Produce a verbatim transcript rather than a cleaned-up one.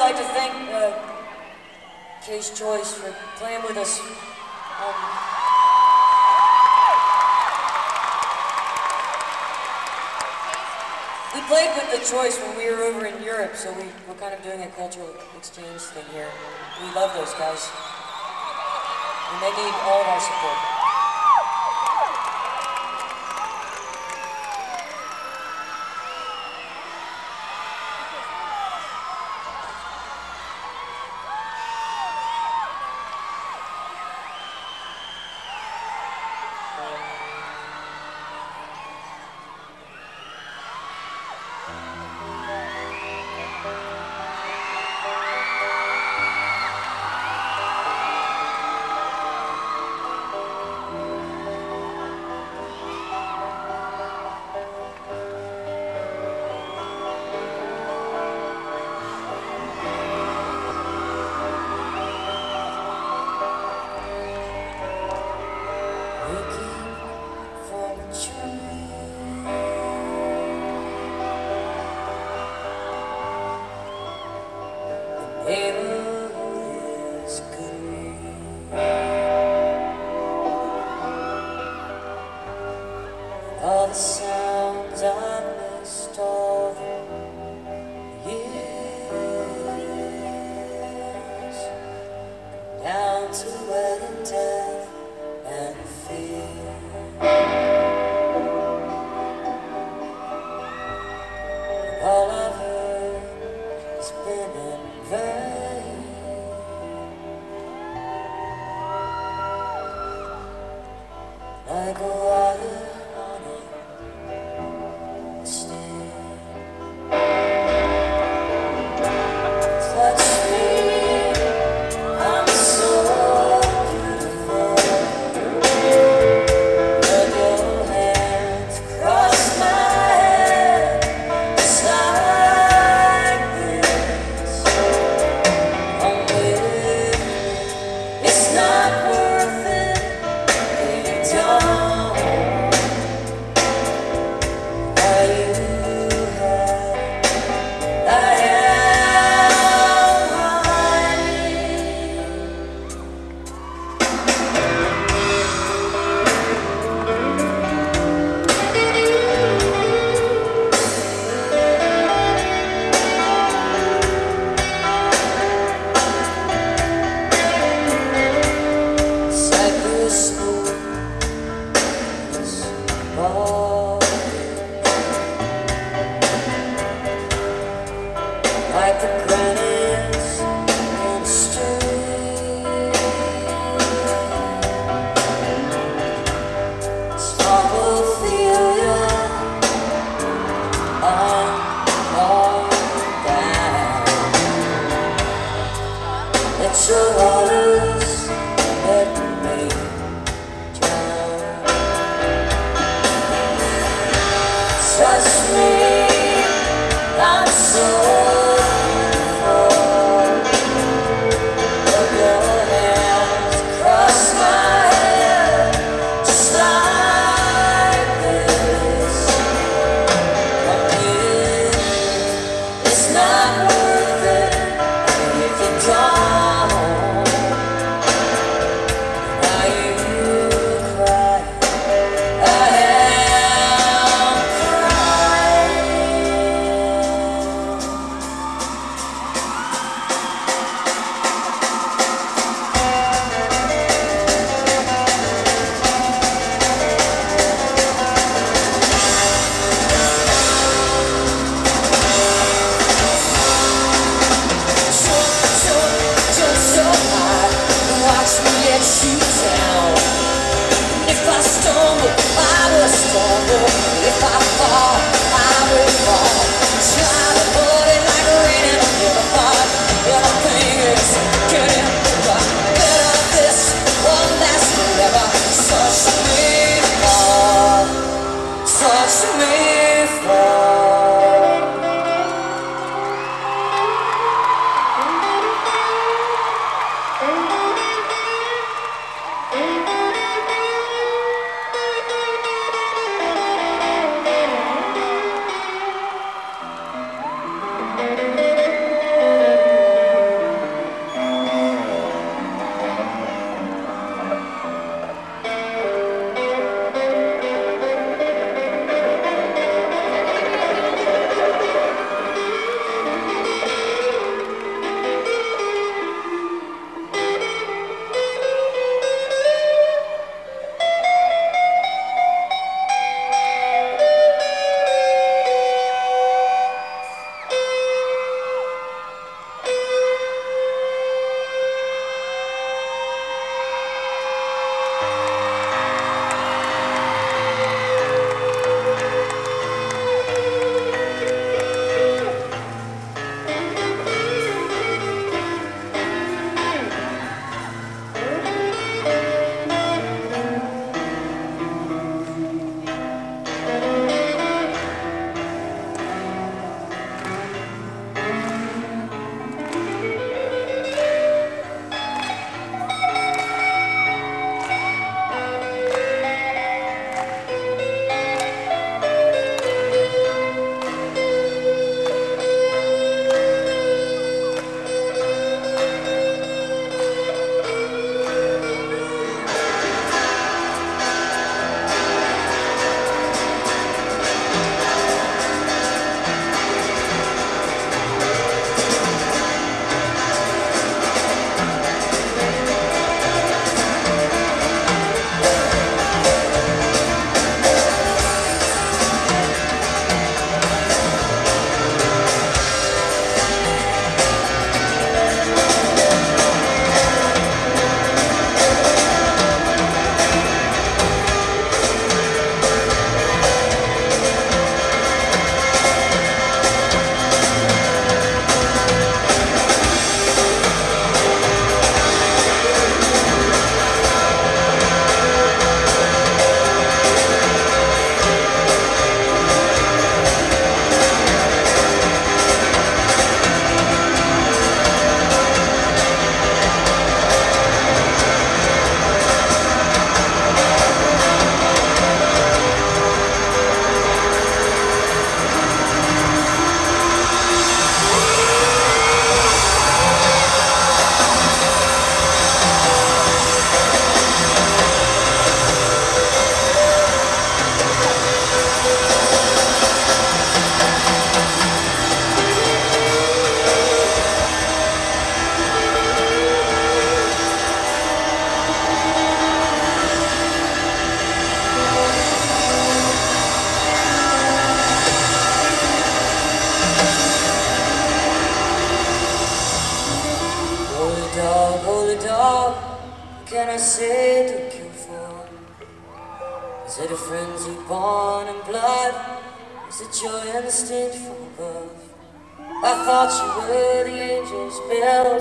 like to thank uh, Case Choice for playing with us. Um, we played with The Choice when we were over in Europe, so we, we're kind of doing a cultural exchange thing here. We love those guys, and they need all of our support. All the sounds I missed all the years, down to wedding, death, and fear. All I've heard has been in vain. Like water on a still. Touch me, I'm so beautiful. Let your hands cross my head, just like this. I'm with you. It's not worth it, baby, don't. Are you I am running. Cypress smoke is all like the granites in the street. Small Ophelia, I'm all down. Let your waters let me drown. Touch me, I'm so beautiful. Let your hands cross my head, just like this. I'm with you. It's not worth it if you don't. Now you cry, I am if I fall, I will fall. Try to put it like rain in a river pot. Everything is getting better. Better this one lasts forever. Touch me, fall. Touch me, fall. mercy to kill for? Is it a frenzy born in blood? Is it your instinct from above? I thought you were the angels built